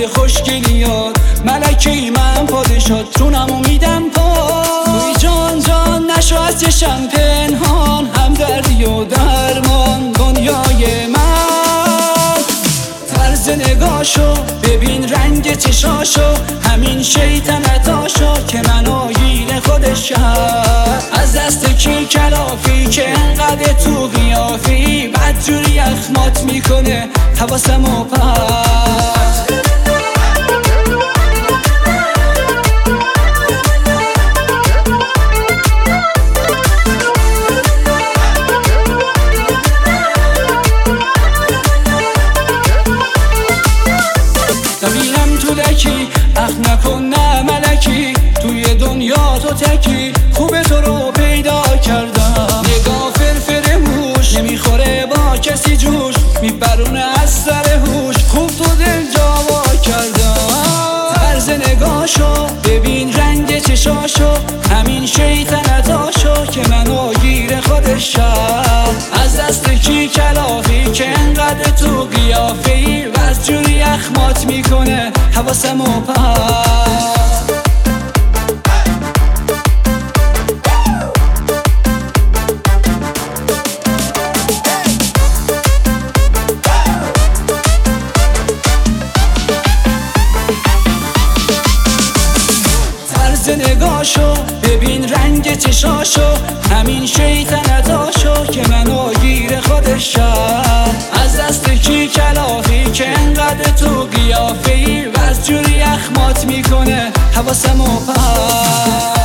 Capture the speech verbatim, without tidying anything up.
لبخند خوشگلیات، ملکه‌ای من پادشاه، جونمو میدم پا. توی جان جان نشو از چشم پنهان، همدردی و درمان دنیای من. طرز نگاشو ببین، رنگ چشاشو، همین شیطنتاشو که منو گیر خودش کرد. از دست کی کلافی که انقدر تو قیافی، بدجوری اخمات میکنه حواسمو پرت. ببینم تو لکی اخ نکن نه ملکی، توی دنیا تو تکی، خوبه تو رو پیدا کردم. نگاه فرفر موش نمیخوره با کسی جوش، میپرونه از سر هوش، خوب تو دل جاوا کردم. طرز نگاشو ببین، رنگ چشاشو، همین شیطنتاشو که منو گیر خودش کرد. از دست کی کلافی که انقدر تو قیافی، و از جوری اخمات میکنه حواسمو پرت. طرز نگاشو ببین، رنگ چشاشو، همین شیطنتاشو که منو گیر خودش کرد. از دست کی کلافی که انقدر تو قیافی، و از جوری اخمات میکنه حواسمو پرت.